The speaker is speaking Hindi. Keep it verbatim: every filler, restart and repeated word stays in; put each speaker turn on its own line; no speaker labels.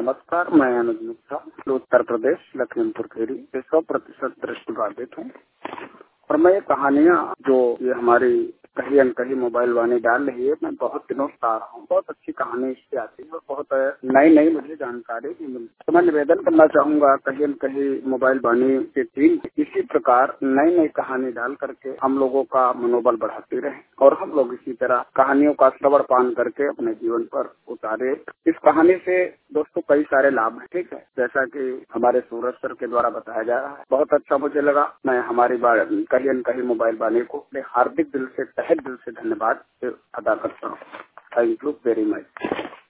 नमस्कार, मैं अनुज गुप्ता, उत्तर प्रदेश लखीमपुर खीरी से सौ प्रतिशत दृष्टिबाधित हूँ और मैं ये कहानियाँ जो ये हमारी कहीं न कहीं मोबाइल वाणी डाल रही है, मैं बहुत दिनों से आ रहा हूँ। बहुत अच्छी कहानी इससे आती है और बहुत नई नई मुझे जानकारी भी मिलती है। तो मैं निवेदन करना चाहूँगा कहीं न कहीं मोबाइल वाणी की टीम इसी प्रकार नई नई कहानी डाल करके हम लोगों का मनोबल बढ़ाती रहे और हम लोग इसी तरह कहानियों का श्रवण पान करके अपने जीवन पर उतारे। इस कहानी से दोस्तों कई सारे लाभ हैं, ठीक है, जैसा कि हमारे सूरज सर के द्वारा बताया जा रहा है। बहुत अच्छा मुझे लगा। मैं हमारी कहीं न कहीं मोबाइल वाणी को अपने हार्दिक दिल से तहे दिल से धन्यवाद अदा करता हूँ। Thank you very much.